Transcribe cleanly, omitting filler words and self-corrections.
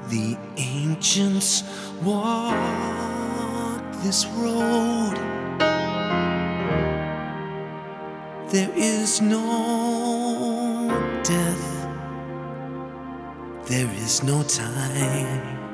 The ancients walked this road. There is no death, there is no time.